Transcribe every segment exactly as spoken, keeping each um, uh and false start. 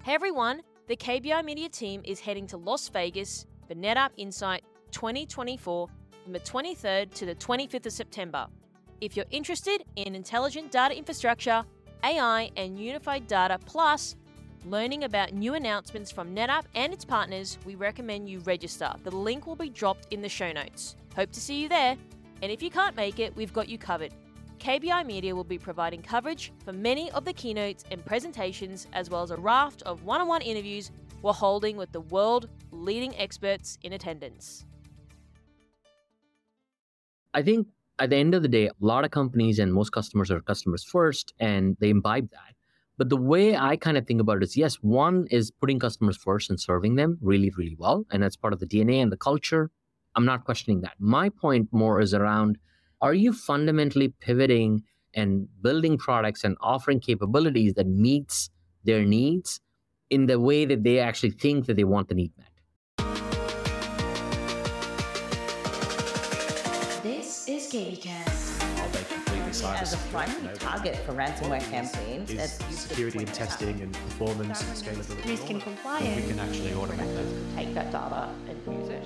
Hey everyone, the K B I Media team is heading to Las Vegas for NetApp Insight twenty twenty-four from the twenty-third to the twenty-fifth of September. If you're interested in intelligent data infrastructure, A I, and unified data, plus learning about new announcements from NetApp and its partners, we recommend you register. The link will be dropped in the show notes. Hope to see you there. And if you can't make it, we've got you covered. K B I Media will be providing coverage for many of the keynotes and presentations, as well as a raft of one-on-one interviews we're holding with the world-leading experts in attendance. I think at the end of the day, a lot of companies and most customers are customers first, and they imbibe that. But the way I kind of think about it is, yes, one is putting customers first and serving them really, really well. And that's part of the D N A and the culture. I'm not questioning that. My point more is around, are you fundamentally pivoting and building products and offering capabilities that meets their needs in the way that they actually think that they want the need met? This is KBcast. Are they completely cybersecure? As a primary target for ransomware campaigns, Is that's used to security and deploy data. testing and performance and scalability. Risk and We compliance. can actually automate that. Take that data and use it.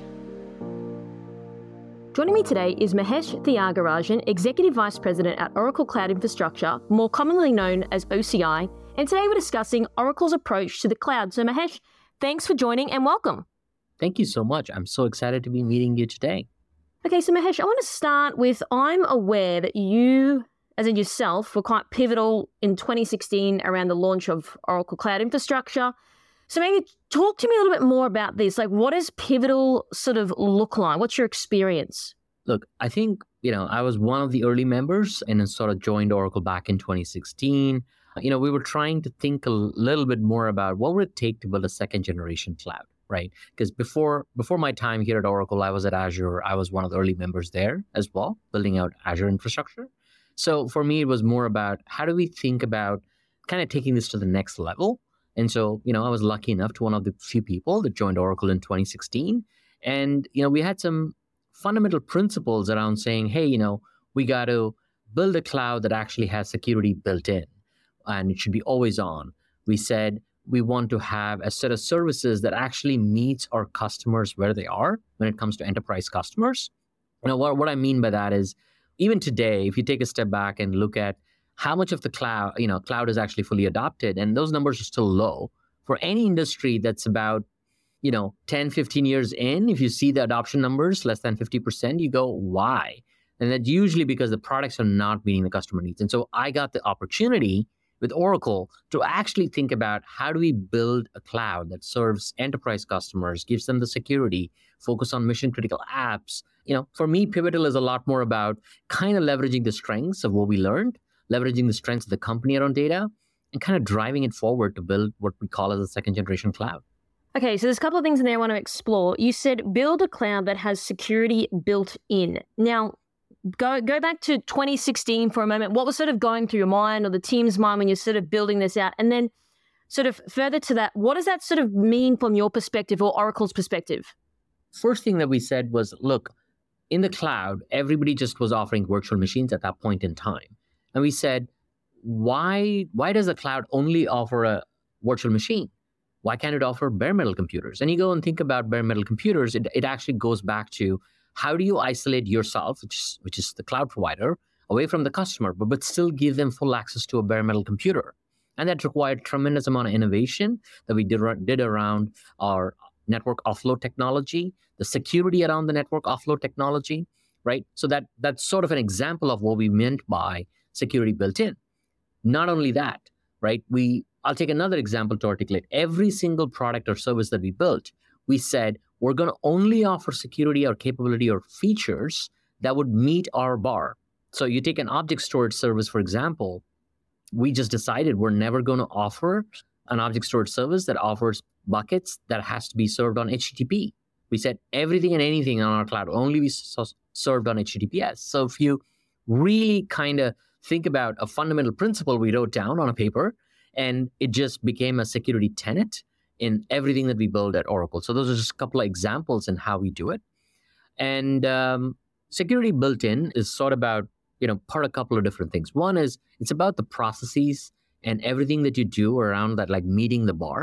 Joining me today is Mahesh Thiagarajan, Executive Vice President at Oracle Cloud Infrastructure, more commonly known as O C I. And today we're discussing Oracle's approach to the cloud. So Mahesh, thanks for joining and welcome. Thank you so much. I'm so excited to be meeting you today. Okay, so Mahesh, I want to start with, I'm aware that you, as in yourself, were quite pivotal in twenty sixteen around the launch of Oracle Cloud Infrastructure. So maybe talk to me a little bit more about this. Like, what does pivotal sort of look like? What's your experience? Look, I think, you know, I was one of the early members and then sort of joined Oracle back in twenty sixteen. You know, we were trying to think a little bit more about what would it take to build a second generation cloud, right? Because before before my time here at Oracle, I was at Azure. I was one of the early members there as well, building out Azure infrastructure. So for me, it was more about how do we think about kind of taking this to the next level? And so, you know, I was lucky enough to one of the few people that joined Oracle in twenty sixteen. And, you know, we had some fundamental principles around saying, hey, you know, we got to build a cloud that actually has security built in, and it should be always on. We said we want to have a set of services that actually meets our customers where they are when it comes to enterprise customers. You know, what, what I mean by that is, even today, if you take a step back and look at how much of the cloud, you know, cloud is actually fully adopted, and those numbers are still low. For any industry that's about, you know, ten, fifteen years in, if you see the adoption numbers less than fifty percent, you go, why? And that's usually because the products are not meeting the customer needs. And so I got the opportunity with Oracle to actually think about how do we build a cloud that serves enterprise customers, gives them the security, focus on mission critical apps. You know, for me, Pivotal is a lot more about kind of leveraging the strengths of what we learned, leveraging the strengths of the company around data, and kind of driving it forward to build what we call as a second generation cloud. Okay, so there's a couple of things in there I want to explore. You said build a cloud that has security built in. Now, go go back to twenty sixteen for a moment. What was sort of going through your mind or the team's mind when you're sort of building this out? And then sort of further to that, what does that sort of mean from your perspective or Oracle's perspective? First thing that we said was, look, in the cloud, everybody just was offering virtual machines at that point in time. And we said, why, why does the cloud only offer a virtual machine? Why can't it offer bare metal computers? And you go and think about bare metal computers, it, it actually goes back to how do you isolate yourself, which is, which is the cloud provider, away from the customer, but, but still give them full access to a bare metal computer. And that required tremendous amount of innovation that we did, did around our network offload technology, the security around the network offload technology, right? So that that's sort of an example of what we meant by security built in. Not only that, right? We I'll take another example to articulate. Every single product or service that we built, we said we're going to only offer security or capability or features that would meet our bar. So you take an object storage service, for example, we just decided we're never going to offer an object storage service that offers buckets that has to be served on H T T P. We said everything and anything on our cloud only be so served on H T T P S. So if you really kind of think about a fundamental principle we wrote down on a paper, and it just became a security tenet in everything that we build at Oracle. So those are just a couple of examples in how we do it. And um, security built in is sort of about, you know, part of a couple of different things. One is it's about the processes and everything that you do around that, like meeting the bar.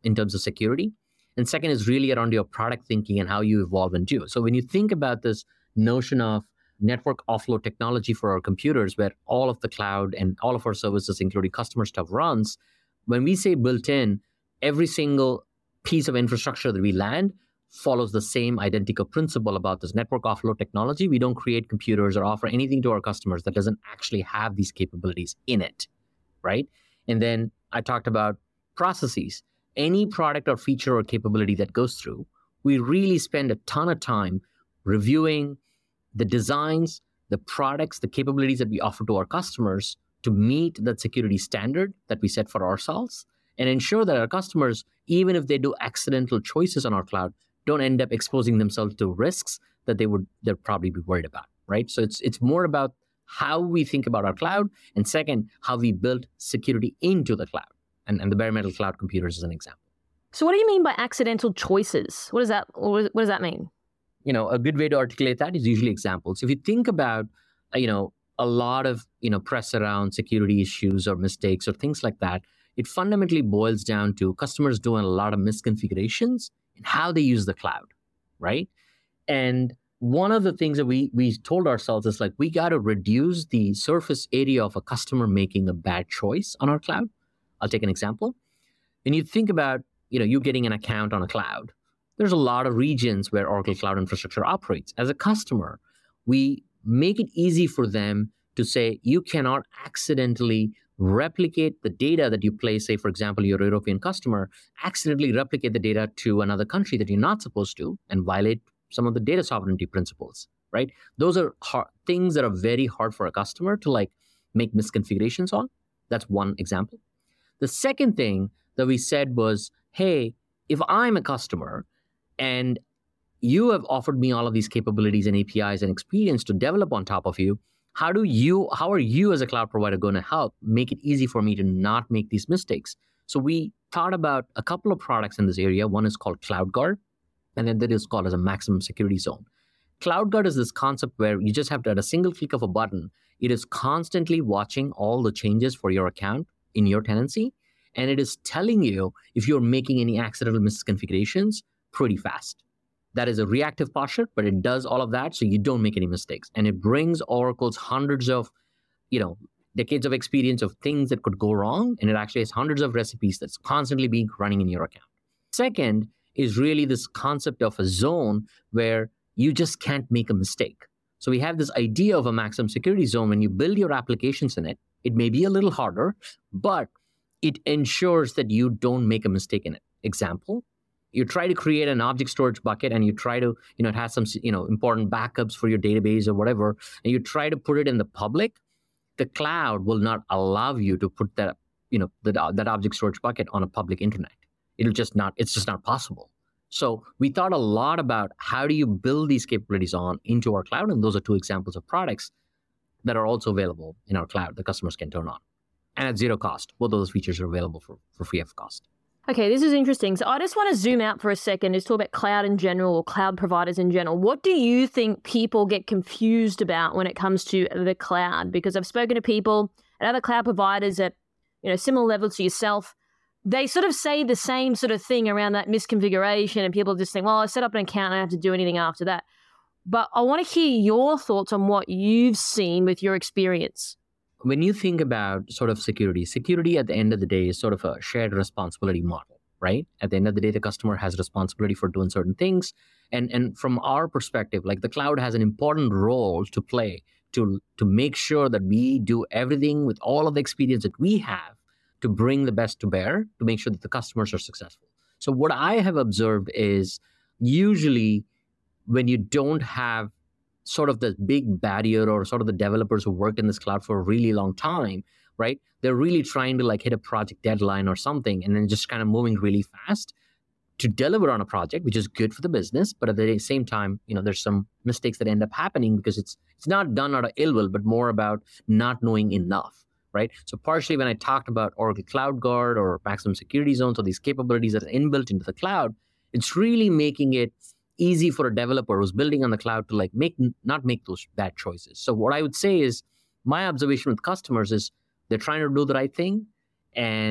in terms of security. And second is really around your product thinking and how you evolve and do. So when you think about this notion of network offload technology for our computers, where all of the cloud and all of our services, including customer stuff, runs, when we say built in, every single piece of infrastructure that we land follows the same identical principle about this network offload technology. We don't create computers or offer anything to our customers that doesn't actually have these capabilities in it, right? And then I talked about processes. Any product or feature or capability that goes through, we really spend a ton of time reviewing the designs, the products, the capabilities that we offer to our customers to meet that security standard that we set for ourselves and ensure that our customers, even if they do accidental choices on our cloud, don't end up exposing themselves to risks that they would they'd probably be worried about, right? So it's it's more about how we think about our cloud, and second, how we build security into the cloud. And, and the bare metal cloud computers is an example. So what do you mean by accidental choices? What does that what does that mean? You know, a good way to articulate that is usually examples. If you think about, you know, a lot of, you know, press around security issues or mistakes or things like that, it fundamentally boils down to customers doing a lot of misconfigurations in how they use the cloud, right? And one of the things that we we told ourselves is like, we got to reduce the surface area of a customer making a bad choice on our cloud. I'll take an example. When you think about, you know, you getting an account on a cloud, there's a lot of regions where Oracle Cloud Infrastructure operates. As a customer, we make it easy for them to say, you cannot accidentally replicate the data that you place, say, for example, your European customer, accidentally replicate the data to another country that you're not supposed to and violate some of the data sovereignty principles, right? Those are hard, things that are very hard for a customer to like make misconfigurations on. That's one example. The second thing that we said was, hey, if I'm a customer and you have offered me all of these capabilities and A P Is and experience to develop on top of you, how do you, how are you as a cloud provider going to help make it easy for me to not make these mistakes? So we thought about a couple of products in this area. One is called CloudGuard, and then that is called as a maximum security zone. CloudGuard is this concept where you just have to, at a single click of a button, it is constantly watching all the changes for your account in your tenancy, and it is telling you if you're making any accidental misconfigurations pretty fast. That is a reactive posture, but it does all of that so you don't make any mistakes. And it brings Oracle's hundreds of, you know, decades of experience of things that could go wrong, and it actually has hundreds of recipes that's constantly being running in your account. Second is really this concept of a zone where you just can't make a mistake. So we have this idea of a maximum security zone. When you build your applications in it, it may be a little harder, but it ensures that you don't make a mistake in it. Example, you try to create an object storage bucket and you try to, you know, it has some, you know, important backups for your database or whatever, and you try to put it in the public, the cloud will not allow you to put that, you know, that, that object storage bucket on a public internet. It'll just not, it's just not possible. So we thought a lot about how do you build these capabilities on into our cloud, and those are two examples of products that are also available in our cloud that customers can turn on. And at zero cost, both of those features are available for, for free of cost. Okay, this is interesting. So I just want to zoom out for a second, just talk about cloud in general or cloud providers in general. What do you think people get confused about when it comes to the cloud? Because I've spoken to people at other cloud providers at, you know, similar levels to yourself. They sort of say the same sort of thing around that misconfiguration, and people just think, well, I set up an account and I don't have to do anything after that. But I want to hear your thoughts on what you've seen with your experience. When you think about sort of security, security at the end of the day is sort of a shared responsibility model, right? At the end of the day, the customer has responsibility for doing certain things. And, and from our perspective, like the cloud has an important role to play to, to make sure that we do everything with all of the experience that we have to bring the best to bear to make sure that the customers are successful. So what I have observed is usually when you don't have sort of the big barrier or sort of the developers who worked in this cloud for a really long time, right? They're really trying to like hit a project deadline or something and then just kind of moving really fast to deliver on a project, which is good for the business. But at the same time, you know, there's some mistakes that end up happening because it's it's not done out of ill will, but more about not knowing enough, right? So partially when I talked about Oracle CloudGuard or maximum security zones or these capabilities that are inbuilt into the cloud, it's really making it easy for a developer who's building on the cloud to like make not make those bad choices. So what I would say is my observation with customers is they're trying to do the right thing, and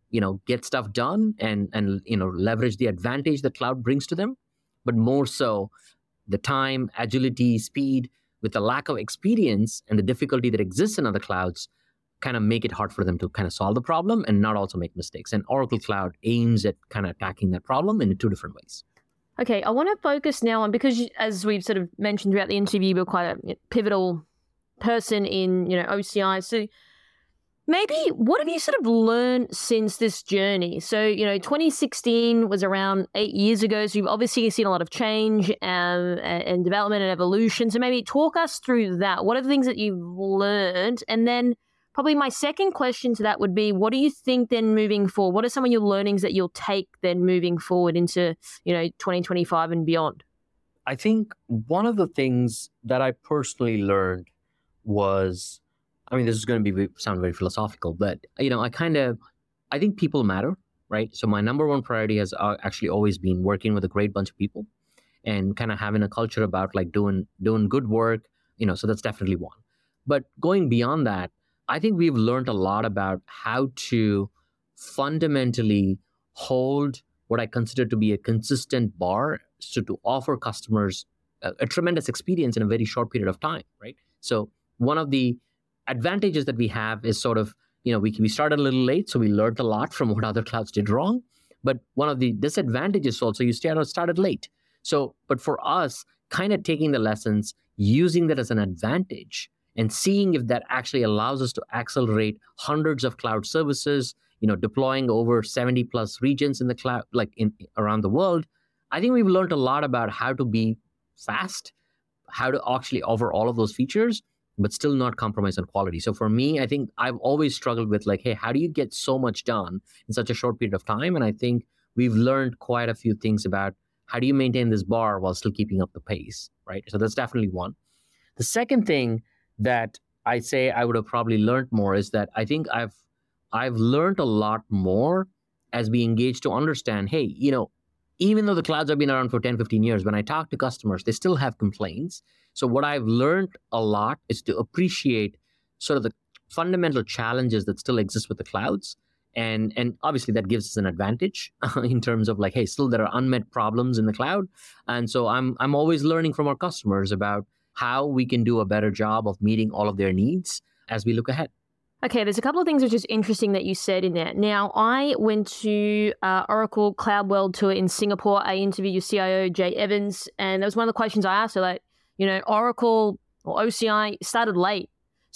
you know, get stuff done and, and, you know, leverage the advantage that cloud brings to them, but more so the time, agility, speed, with the lack of experience and the difficulty that exists in other clouds kind of make it hard for them to kind of solve the problem and not also make mistakes. And Oracle Cloud aims at kind of attacking that problem in two different ways. Okay, I want to focus now on, because you- as we've sort of mentioned throughout the interview, you're quite a pivotal person in, you know, O C I. So maybe what have you sort of learned since this journey? So, you know, twenty sixteen was around eight years ago. So you've obviously seen a lot of change um, and development and evolution. So maybe talk us through that. What are the things that you've learned? And then probably my second question to that would be, what do you think then moving forward? What are some of your learnings that you'll take then moving forward into, you know, twenty twenty-five and beyond? I think one of the things that I personally learned was, I mean, this is going to be sound very philosophical, but, you know, I kind of, I think people matter, right? So my number one priority has uh, actually always been working with a great bunch of people and kind of having a culture about like doing, doing good work, you know, so that's definitely one. But going beyond that, I think we've learned a lot about how to fundamentally hold what I consider to be a consistent bar, so to offer customers a, a tremendous experience in a very short period of time, right? So one of the advantages that we have is sort of, you know, we we started a little late, so we learned a lot from what other clouds did wrong. But one of the disadvantages also, you started started late. So, but for us, kind of taking the lessons, using that as an advantage, and seeing if that actually allows us to accelerate hundreds of cloud services, you know, deploying over seventy plus regions in the cloud, like in around the world. I think we've learned a lot about how to be fast, how to actually offer all of those features, but still not compromise on quality. So for me, I think I've always struggled with like, hey, how do you get so much done in such a short period of time? And I think we've learned quite a few things about how do you maintain this bar while still keeping up the pace, right? So that's definitely one. The second thing that I say I would have probably learned more is that I think I've I've learned a lot more as we engage to understand, hey, you know, even though the clouds have been around for ten, fifteen years, when I talk to customers, they still have complaints. So what I've learned a lot is to appreciate sort of the fundamental challenges that still exist with the clouds. And, and obviously that gives us an advantage in terms of like, hey, still there are unmet problems in the cloud. And so I'm I'm always learning from our customers about how we can do a better job of meeting all of their needs as we look ahead. Okay, there's a couple of things which is interesting that you said in there. Now, I went to uh, Oracle Cloud World Tour in Singapore. I interviewed your C I O, Jay Evans, and that was one of the questions I asked her, like, you know, Oracle or O C I started late.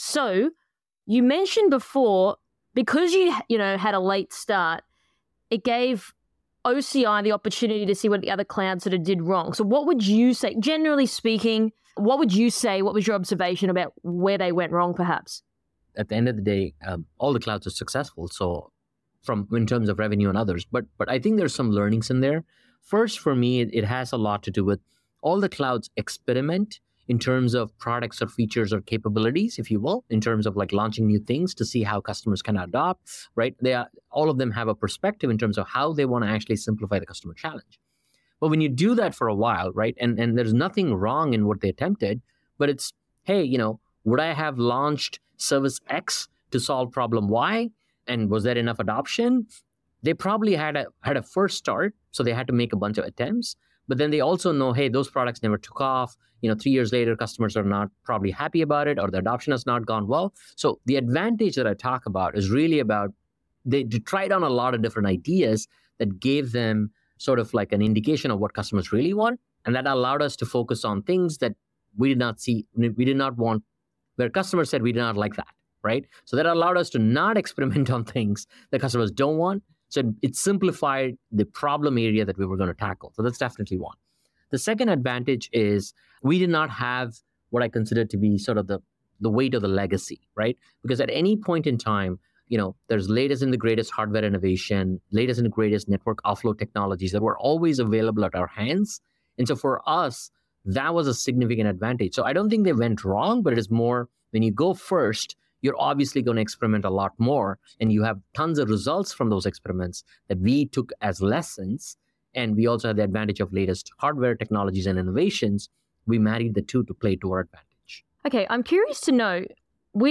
So you mentioned before, because you, you know, had a late start, it gave O C I the opportunity to see what the other clouds sort of did wrong. So what would you say, generally speaking, what would you say, what was your observation about where they went wrong, perhaps? At the end of the day, um, all the clouds are successful. So from in terms of revenue and others, but but I think there's some learnings in there. First, for me, it, it has a lot to do with all the clouds experiment in terms of products or features or capabilities, if you will, in terms of like launching new things to see how customers can adopt, right? They are, all of them have a perspective in terms of how they want to actually simplify the customer challenge. But when you do that for a while, right, and, and there's nothing wrong in what they attempted, but it's, hey, you know, would I have launched service X to solve problem Y? And was there enough adoption? They probably had a had a first start, so they had to make a bunch of attempts. But then they also know, hey, those products never took off. You know, three years later, customers are not probably happy about it, or the adoption has not gone well. So the advantage that I talk about is really about they, they tried on a lot of different ideas that gave them sort of like an indication of what customers really want. And that allowed us to focus on things that we did not see, we did not want, where customers said we did not like that, right? So that allowed us to not experiment on things that customers don't want. So it simplified the problem area that we were going to tackle. So that's definitely one. The second advantage is we did not have what I consider to be sort of the, the weight of the legacy, right? Because at any point in time, you know, there's latest and the greatest hardware innovation, latest and the greatest network offload technologies that were always available at our hands. And so for us, that was a significant advantage. So I don't think they went wrong, but it is more when you go first, you're obviously going to experiment a lot more. And you have tons of results from those experiments that we took as lessons. And we also had the advantage of latest hardware technologies and innovations. We married the two to play to our advantage. Okay, I'm curious to know, with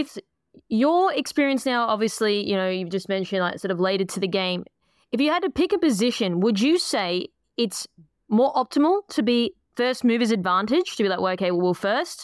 Your experience now, obviously, you know, you've just mentioned like sort of later to the game. If you had to pick a position, would you say it's more optimal to be first mover's advantage, to be like, well, okay, well, we're first?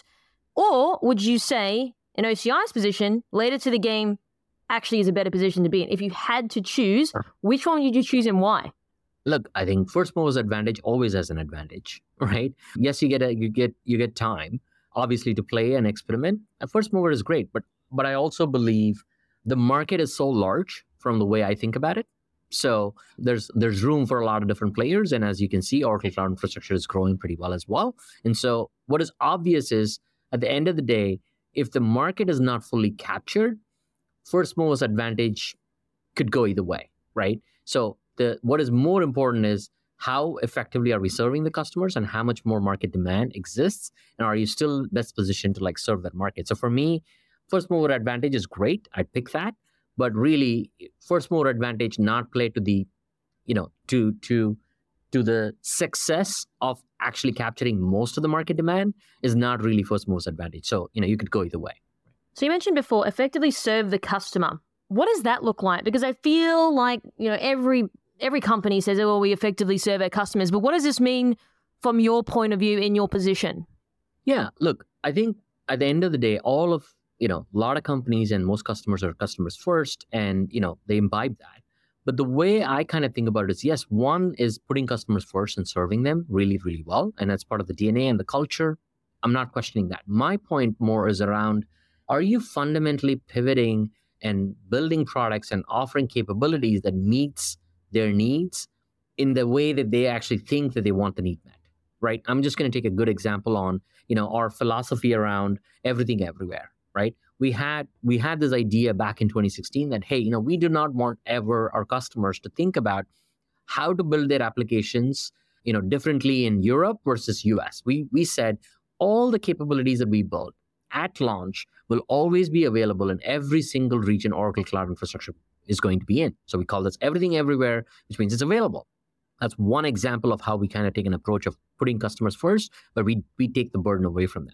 Or would you say in O C I's position, later to the game actually is a better position to be in? If you had to choose, which one would you choose and why? Look, I think first mover's advantage always has an advantage, right? Yes, you get a, you get you get time, obviously, to play and experiment. A first mover is great, but but I also believe the market is so large from the way I think about it. So there's there's room for a lot of different players, and as you can see, Oracle Cloud Infrastructure is growing pretty well as well. And so what is obvious is, at the end of the day, if the market is not fully captured, first mover's advantage could go either way, right? So the what is more important is how effectively are we serving the customers and how much more market demand exists, and are you still best positioned to like serve that market? So for me, first mover advantage is great. I'd pick that. But really, first mover advantage not play to the, you know, to to to the success of actually capturing most of the market demand is not really first mover's advantage. So, you know, you could go either way. So you mentioned before, effectively serve the customer. What does that look like? Because I feel like, you know, every every company says, oh, well, we effectively serve our customers. But what does this mean from your point of view in your position? Yeah, look, I think at the end of the day, all of you know, a lot of companies and most customers are customers first, and, you know, they imbibe that. But the way I kind of think about it is, yes, one is putting customers first and serving them really, really well. And that's part of the D N A and the culture. I'm not questioning that. My point more is around, are you fundamentally pivoting and building products and offering capabilities that meets their needs in the way that they actually think that they want the need met, right? I'm just going to take a good example on, you know, our philosophy around everything everywhere. Right? We had we had this idea back in twenty sixteen that, hey, you know, we do not want ever our customers to think about how to build their applications, you know, differently in Europe versus U S. We we said all the capabilities that we build at launch will always be available in every single region Oracle Cloud Infrastructure is going to be in. So we call this everything everywhere, which means it's available. That's one example of how we kind of take an approach of putting customers first, but we we take the burden away from them.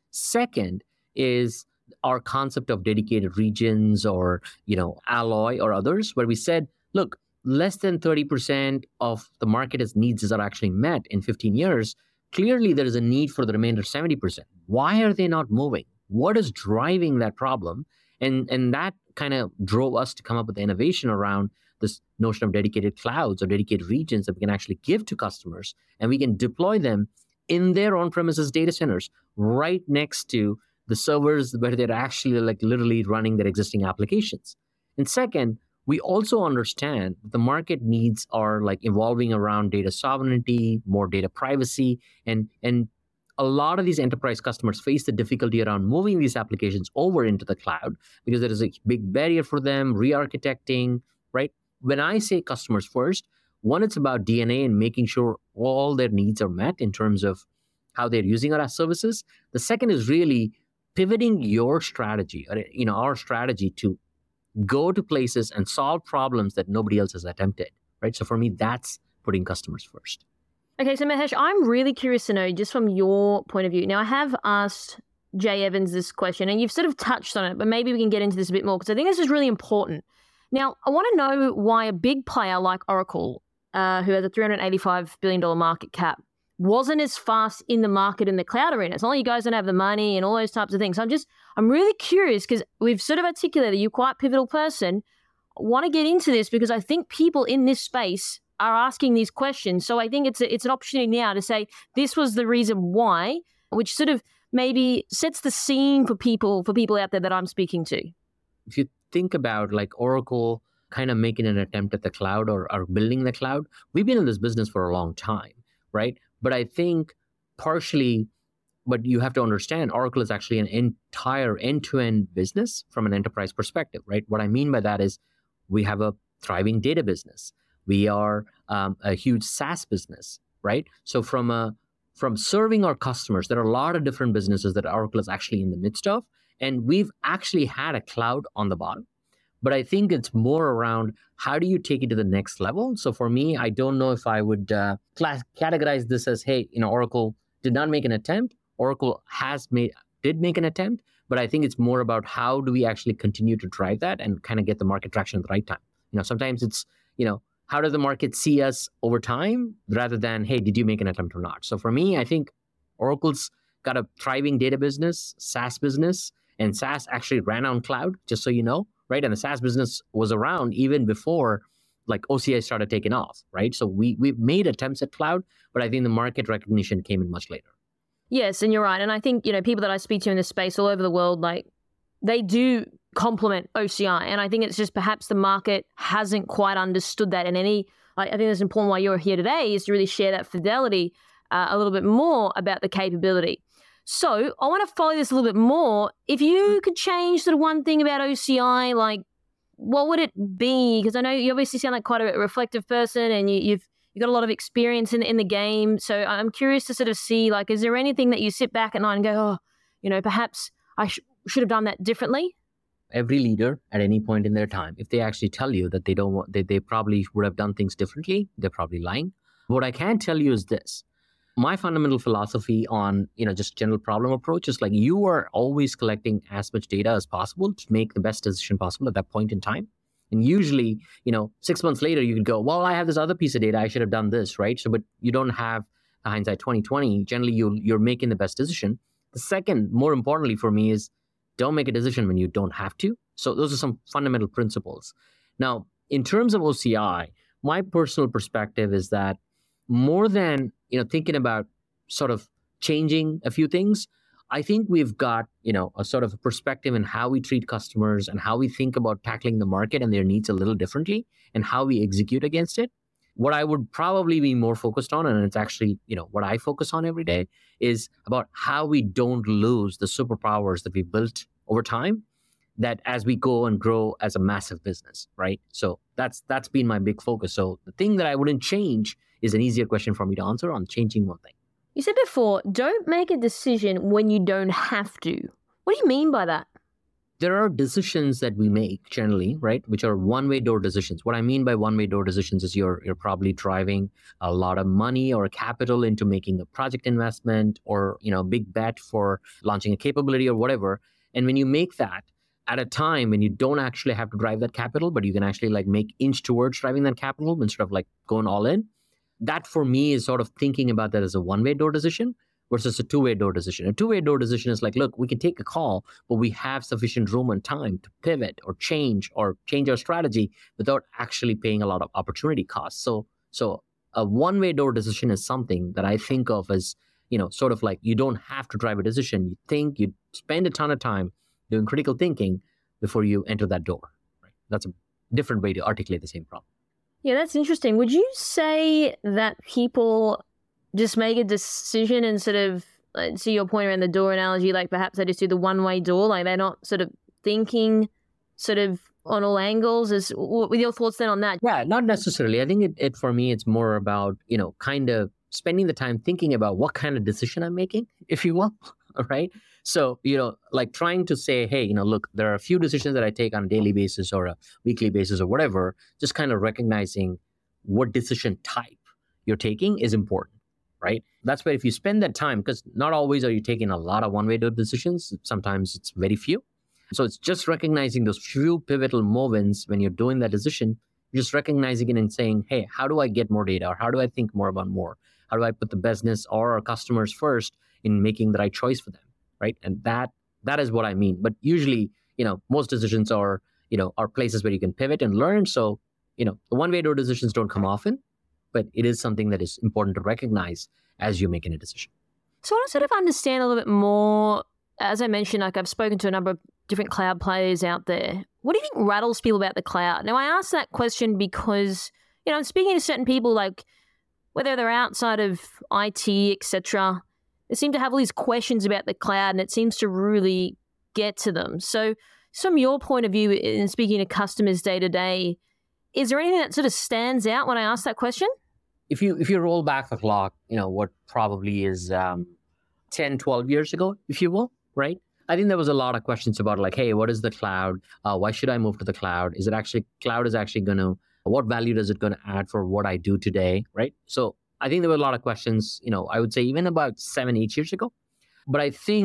Second is our concept of dedicated regions, or, you know, Alloy or others, where we said, look, less than thirty percent of the market's needs are actually met in fifteen years. Clearly, there is a need for the remainder seventy percent. Why are they not moving? What is driving that problem? And, and that kind of drove us to come up with the innovation around this notion of dedicated clouds or dedicated regions that we can actually give to customers, and we can deploy them in their on-premises data centers right next to the servers where they're actually like literally running their existing applications. And second, we also understand that the market needs are like evolving around data sovereignty, more data privacy, and, and a lot of these enterprise customers face the difficulty around moving these applications over into the cloud because there is a big barrier for them, re-architecting, right? When I say customers first, one, it's about D N A and making sure all their needs are met in terms of how they're using our services. The second is really pivoting your strategy, or, you know, our strategy to go to places and solve problems that nobody else has attempted, right? So for me, that's putting customers first. Okay, so Mahesh, I'm really curious to know, just from your point of view. Now, I have asked Jay Evans this question, and you've sort of touched on it, but maybe we can get into this a bit more, because I think this is really important. Now, I want to know why a big player like Oracle, uh, who has a three hundred eighty-five billion dollars market cap, wasn't as fast in the market in the cloud arena. It's not like you guys don't have the money and all those types of things. So I'm just, I'm really curious, because we've sort of articulated you're quite a pivotal person. I want to get into this because I think people in this space are asking these questions. So I think it's a, it's an opportunity now to say this was the reason why, which sort of maybe sets the scene for people, for people out there that I'm speaking to. If you think about like Oracle kind of making an attempt at the cloud, or, or building the cloud, we've been in this business for a long time, right? But I think partially, but you have to understand, Oracle is actually an entire end-to-end business from an enterprise perspective, right? What I mean by that is we have a thriving data business. We are um, a huge SaaS business, right? So from a from serving our customers, there are a lot of different businesses that Oracle is actually in the midst of, and we've actually had a cloud on the bottom. But I think it's more around how do you take it to the next level? So for me, I don't know if I would uh, class- categorize this as, hey, you know, Oracle did not make an attempt. Oracle has made, did make an attempt, But I think it's more about how do we actually continue to drive that and kind of get the market traction at the right time. You know, sometimes it's, you know, how does the market see us over time rather than, hey, did you make an attempt or not? So for me, I think Oracle's got a thriving data business, SaaS business, and SaaS actually ran on cloud, just so you know, right? And the SaaS business was around even before like O C I started taking off, right? So we we made attempts at cloud, but I think the market recognition came in much later. Yes, and you're right. And I think, you know, people that I speak to in this space all over the world, like they do complement O C I. And I think it's just perhaps the market hasn't quite understood that. And any, I think it's important why you're here today is to really share that fidelity uh, a little bit more about the capability. So I want to follow this a little bit more. If you could change sort of one thing about O C I, like what would it be? Because I know you obviously sound like quite a reflective person and you, you've You've got a lot of experience in, in the game. So I'm curious to sort of see, like, is there anything that you sit back at night and go, oh, you know, perhaps I sh- should have done that differently? Every leader at any point in their time, if they actually tell you that they don't want, they, they probably would have done things differently, they're probably lying. What I can tell you is this. My fundamental philosophy on, you know, just general problem approach is like you are always collecting as much data as possible to make the best decision possible at that point in time. And usually, you know, six months later, you could go, well, I have this other piece of data. I should have done this, right? So, but you don't have hindsight twenty twenty. Generally, you, you're making the best decision. The second, more importantly for me, is don't make a decision when you don't have to. So those are some fundamental principles. Now, in terms of O C I, my personal perspective is that more than, you know, thinking about sort of changing a few things, I think we've got, you know, a sort of a perspective in how we treat customers and how we think about tackling the market and their needs a little differently and how we execute against it. What I would probably be more focused on, and it's actually, you know, what I focus on every day, is about how we don't lose the superpowers that we built over time, that as we go and grow as a massive business, right? So that's that's been my big focus. So the thing that I wouldn't change is an easier question for me to answer on changing one thing. You said before, don't make a decision when you don't have to. What do you mean by that? There are decisions that we make generally, right, which are one-way door decisions. What I mean by one-way door decisions is you're you're probably driving a lot of money or capital into making a project investment or, you know, a big bet for launching a capability or whatever. And when you make that at a time when you don't actually have to drive that capital, but you can actually like make inch towards driving that capital instead of like going all in, that for me is sort of thinking about that as a one-way door decision versus a two-way door decision. A two-way door decision is like, look, we can take a call, but we have sufficient room and time to pivot or change or change our strategy without actually paying a lot of opportunity costs. So, so a one-way door decision is something that I think of as, you know, sort of like you don't have to drive a decision. You think, you spend a ton of time doing critical thinking before you enter that door. Right? That's a different way to articulate the same problem. Yeah, that's interesting. Would you say that people just make a decision and sort of, like, to your point around the door analogy, like perhaps they just do the one-way door, like they're not sort of thinking sort of on all angles? Is, with your thoughts then on that? Yeah, not necessarily. I think it, it for me, it's more about, you know, kind of spending the time thinking about what kind of decision I'm making, if you will, right? So, you know, like trying to say, hey, you know, look, there are a few decisions that I take on a daily basis or a weekly basis or whatever, just kind of recognizing what decision type you're taking is important, right? That's where if you spend that time, because not always are you taking a lot of one-way decisions, sometimes it's very few. So it's just recognizing those few pivotal moments when you're doing that decision, you're just recognizing it and saying, hey, how do I get more data? Or how do I think more about more? How do I put the business or our customers first in making the right choice for them? Right. And that that is what I mean. But usually, you know, most decisions are, you know, are places where you can pivot and learn. So, you know, the one-way door decisions don't come often, but it is something that is important to recognize as you're making a decision. So I want to sort of understand a little bit more. As I mentioned, like I've spoken to a number of different cloud players out there. What do you think rattles people about the cloud? Now, I ask that question because, you know, I'm speaking to certain people, like whether they're outside of I T, et cetera, they seem to have all these questions about the cloud and it seems to really get to them. So from your point of view in speaking to customers day to day, is there anything that sort of stands out when I ask that question? If you if you roll back the clock, you know, what probably is um, ten, twelve years ago, if you will, right? I think there was a lot of questions about like, hey, what is the cloud? Uh, why should I move to the cloud? Is it actually, cloud is actually going to, what value is it going to add for what I do today, right? So I think there were a lot of questions, you know, I would say even about seven, eight years ago. But I think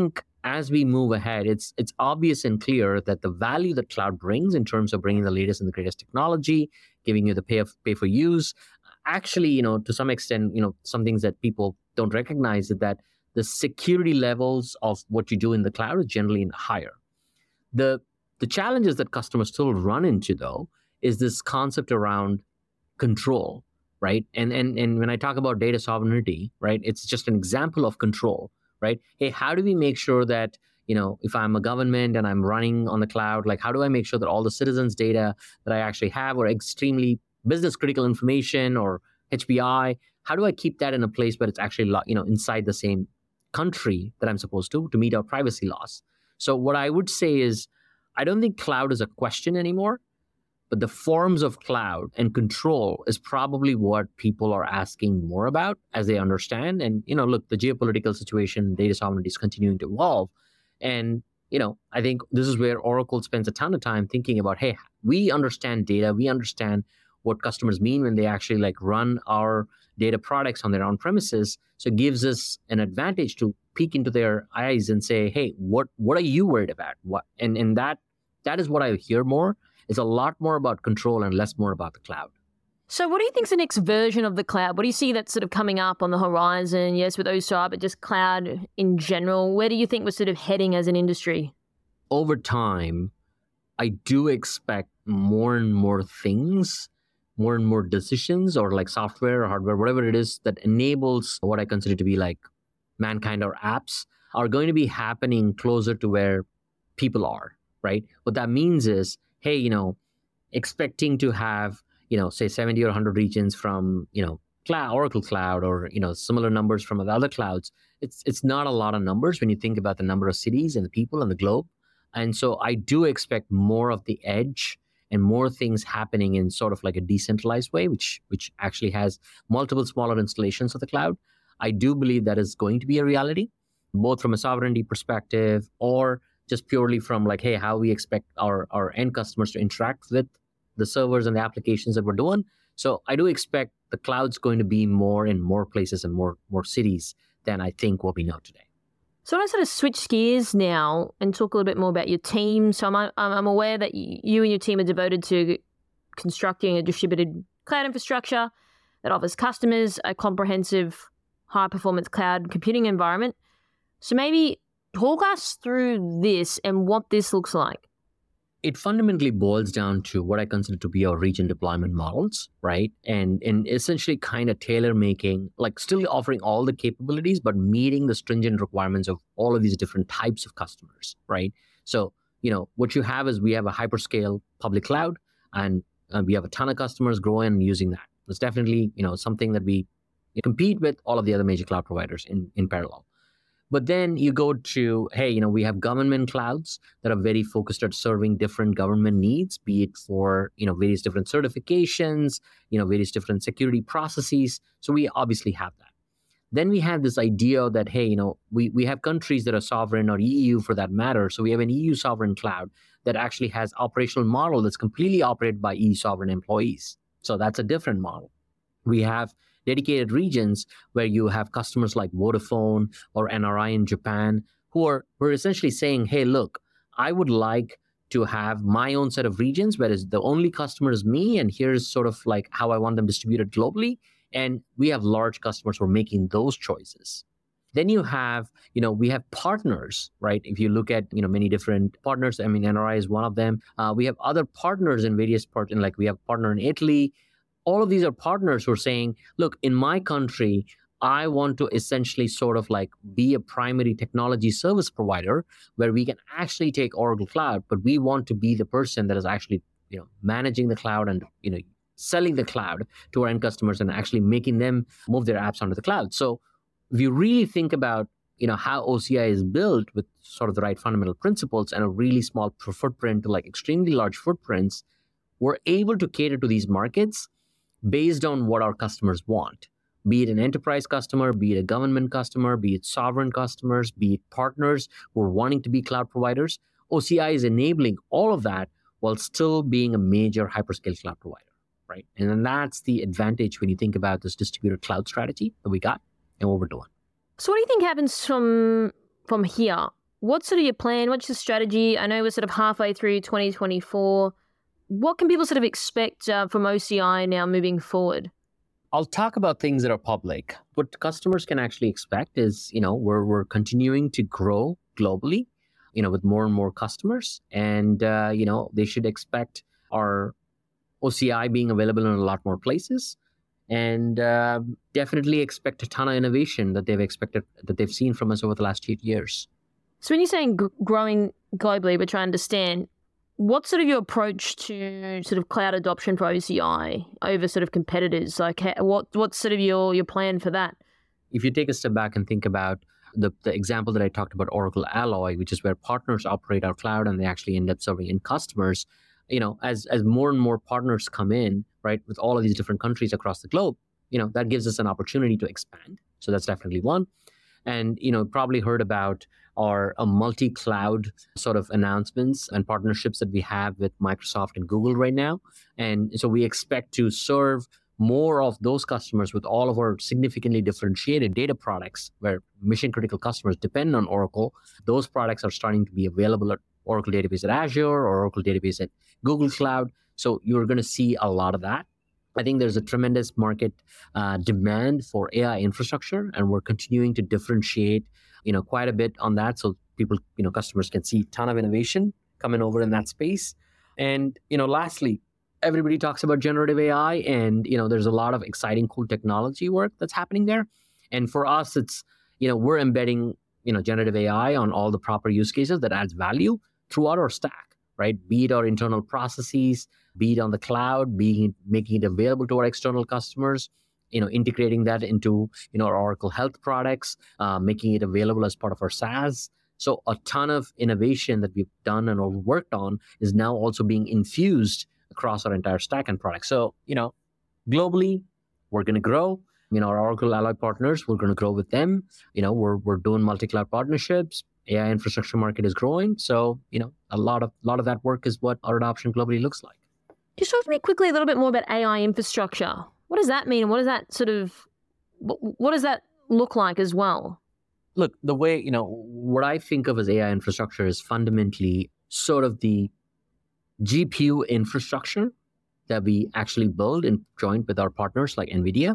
as we move ahead, it's it's obvious and clear that the value that cloud brings in terms of bringing the latest and the greatest technology, giving you the pay of, pay for use, actually, you know, to some extent, you know, some things that people don't recognize is that the security levels of what you do in the cloud is generally higher. The the challenges that customers still run into, though, is this concept around control, right? And and and when I talk about data sovereignty, right, it's just an example of control, right? Hey, how do we make sure that, you know, if I'm a government and I'm running on the cloud, like how do I make sure that all the citizens' data that I actually have or extremely business critical information or H B I, how do I keep that in a place where it's actually, you know, inside the same country that I'm supposed to, to meet our privacy laws? So what I would say is, I don't think cloud is a question anymore, but the forms of cloud and control is probably what people are asking more about as they understand. And, you know, look, the geopolitical situation, data sovereignty is continuing to evolve. And, you know, I think this is where Oracle spends a ton of time thinking about, hey, we understand data. We understand what customers mean when they actually like run our data products on their own premises. So it gives us an advantage to peek into their eyes and say, hey, what what are you worried about? What and, and that that is what I hear more. It's a lot more about control and less more about the cloud. So what do you think is the next version of the cloud? What do you see that's sort of coming up on the horizon? Yes, with O S I, but just cloud in general. Where do you think we're sort of heading as an industry? Over time, I do expect more and more things, more and more decisions, or like software or hardware, whatever it is that enables what I consider to be like mankind or apps are going to be happening closer to where people are, right? What that means is, hey, you know, expecting to have, you know, say seventy or one hundred regions from, you know, cloud, Oracle Cloud, or, you know, similar numbers from the other clouds. It's it's not a lot of numbers when you think about the number of cities and the people and the globe. And so I do expect more of the edge and more things happening in sort of like a decentralized way, which which actually has multiple smaller installations of the cloud. I do believe that is going to be a reality, both from a sovereignty perspective or just purely from like, hey, how we expect our, our end customers to interact with the servers and the applications that we're doing. So I do expect the cloud's going to be more in more places and more, more cities than I think what we know today. So I want to sort of switch gears now and talk a little bit more about your team. So I'm, I'm aware that you and your team are devoted to constructing a distributed cloud infrastructure that offers customers a comprehensive high-performance cloud computing environment. So maybe talk us through this and what this looks like. It fundamentally boils down to what I consider to be our region deployment models, right? And, and essentially kind of tailor-making, like still offering all the capabilities, but meeting the stringent requirements of all of these different types of customers, right? So, you know, what you have is we have a hyperscale public cloud, and uh, we have a ton of customers growing and using that. It's definitely, you know, something that we compete with all of the other major cloud providers in, in parallel. But then you go to, hey, you know, we have government clouds that are very focused at serving different government needs, be it for, you know, various different certifications, you know, various different security processes. So we obviously have that. Then we have this idea that, hey, you know, we, we have countries that are sovereign, or E U for that matter. So we have an E U sovereign cloud that actually has operational model that's completely operated by E U sovereign employees. So that's a different model. We have dedicated regions where you have customers like Vodafone or N R I in Japan who are, who are essentially saying, hey, look, I would like to have my own set of regions, whereas the only customer is me, and here's sort of like how I want them distributed globally. And we have large customers who are making those choices. Then you have, you know, we have partners, right? If you look at, you know, many different partners, I mean, N R I is one of them. Uh, we have other partners in various parts, and like we have a partner in Italy. All of these are partners who are saying, look, in my country, I want to essentially sort of like be a primary technology service provider where we can actually take Oracle Cloud, but we want to be the person that is actually, you know, managing the cloud and, you know, selling the cloud to our end customers and actually making them move their apps onto the cloud. So if you really think about, you know, how O C I is built with sort of the right fundamental principles and a really small footprint to like extremely large footprints, we're able to cater to these markets based on what our customers want, be it an enterprise customer, be it a government customer, be it sovereign customers, be it partners who are wanting to be cloud providers. O C I is enabling all of that while still being a major hyperscale cloud provider, right? And then that's the advantage when you think about this distributed cloud strategy that we got and what we're doing. So what do you think happens from from here? what's sort of your plan? What's your strategy? I know we're sort of halfway through twenty twenty-four. What can people sort of expect uh, from O C I now moving forward? I'll talk about things that are public. What customers can actually expect is, you know, we're, we're continuing to grow globally, you know, with more and more customers. And, uh, you know, they should expect our O C I being available in a lot more places. And uh, definitely expect a ton of innovation that they've expected, that they've seen from us over the last eight years. So when you're saying g- growing globally, but trying to understand, what's sort of your approach to sort of cloud adoption for O C I over sort of competitors? Like, ha- what what's sort of your, your plan for that? If you take a step back and think about the, the example that I talked about, Oracle Alloy, which is where partners operate our cloud and they actually end up serving in customers, you know, as as more and more partners come in, right, with all of these different countries across the globe, you know, that gives us an opportunity to expand. So that's definitely one. And, you know, probably heard about our a multi-cloud sort of announcements and partnerships that we have with Microsoft and Google right now. And so we expect to serve more of those customers with all of our significantly differentiated data products where mission critical customers depend on Oracle. Those products are starting to be available at Oracle Database at Azure or Oracle Database at Google Cloud. So you're going to see a lot of that. I think there's a tremendous market uh, demand for A I infrastructure, and we're continuing to differentiate, you know, quite a bit on that. So people, you know, customers can see a ton of innovation coming over in that space. And, you know, lastly, everybody talks about generative A I, and, you know, there's a lot of exciting, cool technology work that's happening there. And for us, it's, you know, we're embedding, you know, generative A I on all the proper use cases that adds value throughout our stack, right? Be it our internal processes, be it on the cloud, being making it available to our external customers, you know, integrating that into, you know, our Oracle Health products, uh, making it available as part of our SaaS. So a ton of innovation that we've done and worked on is now also being infused across our entire stack and products. So, you know, globally, we're going to grow. You know, our Oracle Alloy partners, we're going to grow with them. You know, we're we're doing multi-cloud partnerships. A I infrastructure market is growing. So, you know, a lot of a lot of that work is what our adoption globally looks like. Just talk to me quickly a little bit more about A I infrastructure. What does that mean? And what does that sort of, what, what does that look like as well? Look, the way, you know, what I think of as A I infrastructure is fundamentally sort of the G P U infrastructure that we actually build in joint with our partners like NVIDIA,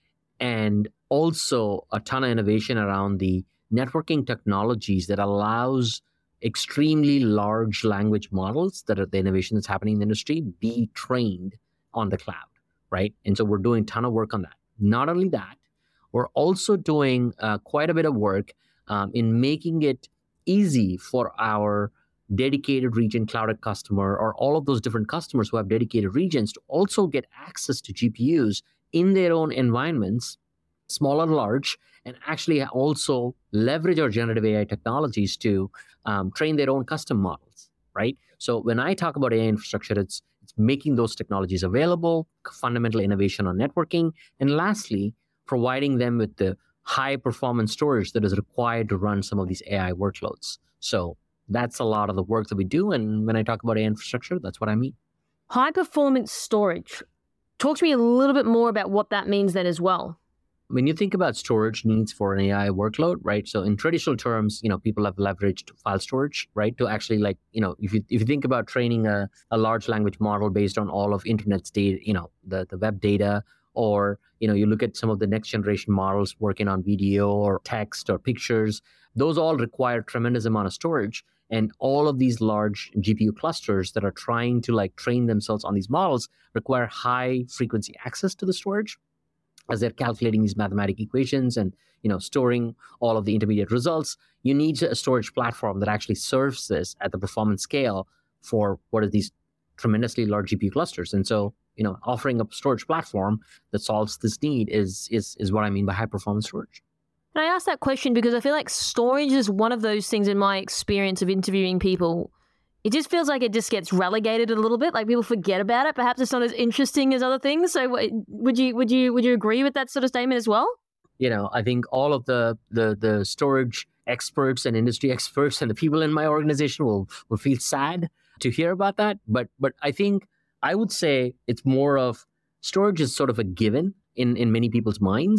and also a ton of innovation around the networking technologies that allows extremely large language models that are the innovation that's happening in the industry be trained on the cloud, right? And so we're doing a ton of work on that. Not only that, we're also doing uh, quite a bit of work um, in making it easy for our dedicated region clouded customer or all of those different customers who have dedicated regions to also get access to G P Us in their own environments, small or large, and actually also leverage our generative A I technologies to um, train their own custom models, right? So when I talk about A I infrastructure, it's, it's making those technologies available, fundamental innovation on networking, and lastly, providing them with the high performance storage that is required to run some of these A I workloads. So that's a lot of the work that we do. And when I talk about A I infrastructure, that's what I mean. High performance storage. Talk to me a little bit more about what that means then as well. When you think about storage needs for an A I workload, right? So in traditional terms, you know, people have leveraged file storage, right? To actually like, you know, if you if you think about training a, a large language model based on all of internet's data, you know, the, the web data, or, you know, you look at some of the next generation models working on video or text or pictures, those all require tremendous amount of storage. And all of these large G P U clusters that are trying to like train themselves on these models require high frequency access to the storage as they're calculating these mathematical equations and, you know, storing all of the intermediate results. You need a storage platform that actually serves this at the performance scale for what are these tremendously large G P U clusters. And so, you know, offering a storage platform that solves this need is is is what I mean by high performance storage. And I ask that question because I feel like storage is one of those things in my experience of interviewing people. It just feels like it just gets relegated a little bit. Like people forget about it. Perhaps it's not as interesting as other things. So would you would you would you agree with that sort of statement as well? You know, I think all of the the the storage experts and industry experts and the people in my organization will will feel sad to hear about that. But but I think I would say it's more of storage is sort of a given in in many people's minds.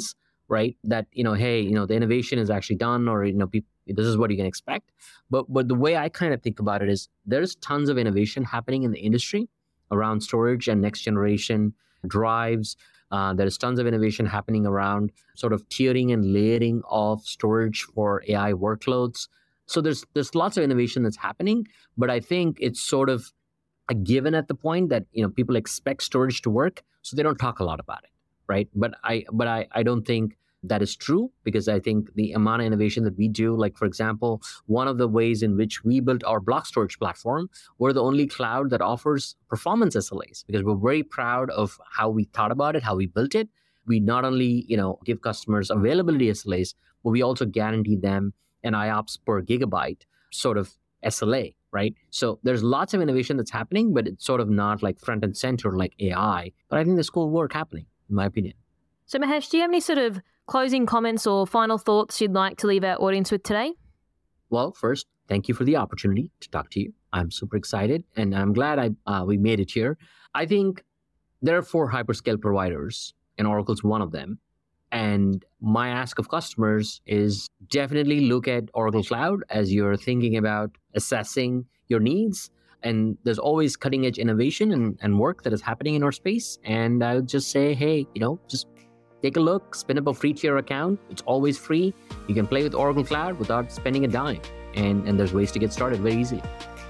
right? That, you know, hey, you know, the innovation is actually done, or, you know, people, this is what you can expect. But but the way I kind of think about it is there's tons of innovation happening in the industry around storage and next generation drives. Uh, there's tons of innovation happening around sort of tiering and layering of storage for A I workloads. So there's there's lots of innovation that's happening, but I think it's sort of a given at the point that, you know, people expect storage to work, so they don't talk a lot about it, right? But I but I, I don't think that is true, because I think the amount of innovation that we do, like, for example, one of the ways in which we built our block storage platform, we're the only cloud that offers performance S L As, because we're very proud of how we thought about it, how we built it. We not only, you know, give customers availability S L As, but we also guarantee them an I O P S per gigabyte sort of S L A, right? So there's lots of innovation that's happening, but it's sort of not like front and center like A I. But I think there's cool work happening, in my opinion. So Mahesh, do you have any sort of closing comments or final thoughts you'd like to leave our audience with today? Well, first, thank you for the opportunity to talk to you. I'm super excited, and I'm glad I uh, we made it here. I think there are four hyperscale providers, and Oracle's one of them. And my ask of customers is definitely look at Oracle Cloud as you're thinking about assessing your needs. And there's always cutting edge innovation and, and work that is happening in our space. And I would just say, hey, you know, just take a look, spin up a free tier account. It's always free. You can play with Oracle Cloud without spending a dime. And, and there's ways to get started very easily.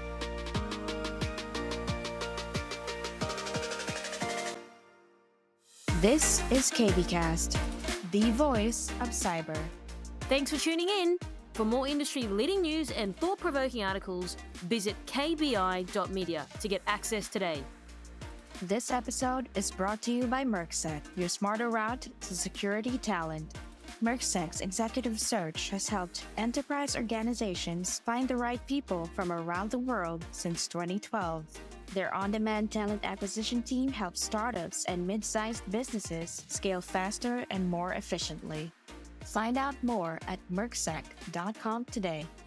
This is KBcast, the voice of cyber. Thanks for tuning in. For more industry-leading news and thought-provoking articles, visit k b i dot media to get access today. This episode is brought to you by Mercsec, your smarter route to security talent. Mercsec's executive search has helped enterprise organizations find the right people from around the world since twenty twelve. Their on-demand talent acquisition team helps startups and mid-sized businesses scale faster and more efficiently. Find out more at mercsec dot com today.